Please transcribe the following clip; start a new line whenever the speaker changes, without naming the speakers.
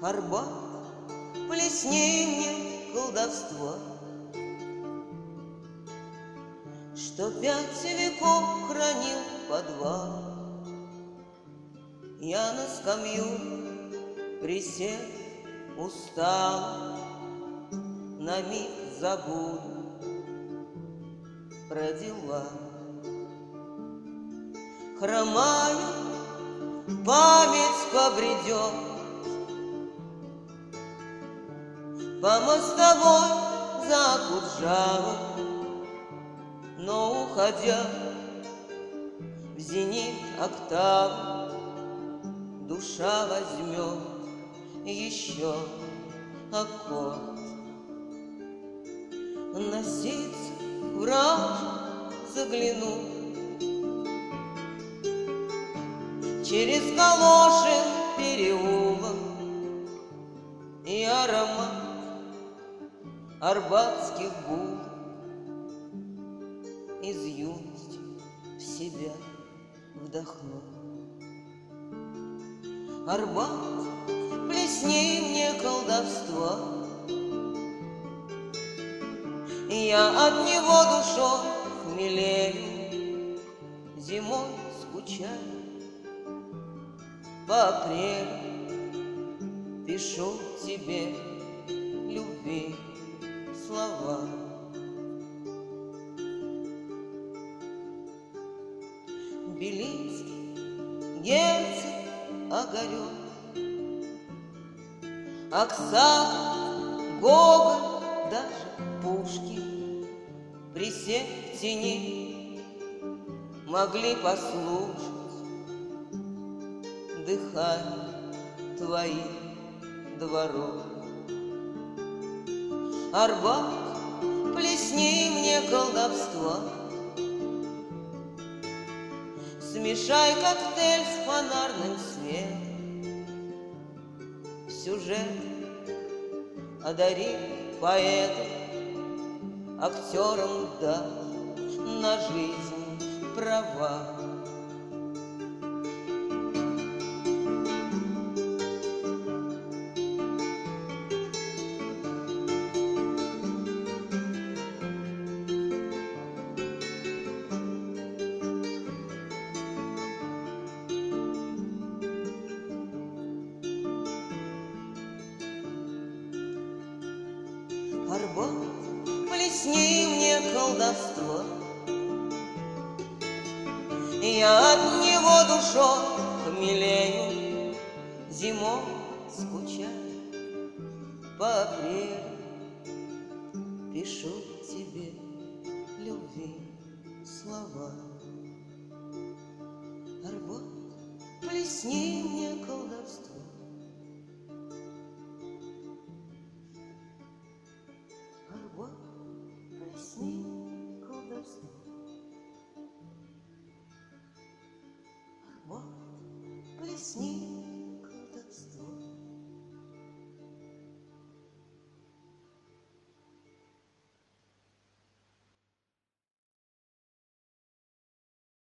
Арбат, плесни мне колдовства, что 5 веков хранил подвал. Я на скамью присел, устал, на миг забуду про дела. Хромаю, память побредет по мостовой за Куджавой, но, уходя в зенит октавы, душа возьмет еще аккорд. Носиться в рамку загляну, через Калошин переулок, и аромат арбатских булок из юности в себя вдохну. Арбат, плесни мне колдовства, я от него душой хмелею, зимой скучаю, по апрелю пишу тебе любви слова. Белинский, Герцен, Огарёв, Аксаков, Гоголь, даже Пушкин, присев в тени, могли послушать дыхание твоих дворов. Арбат, плесни мне колдовства, смешай коктейль с фонарным светом, сюжет одари поэтом, актерам дашь на жизнь права. Арбат, плесни мне колдовство, я от него душой хмелею, зимой скучаю, по апрелю пишу тебе любви слова. Арбат, плесни мне колдовство, Арбат, плесни колдовство, Арбат, плесни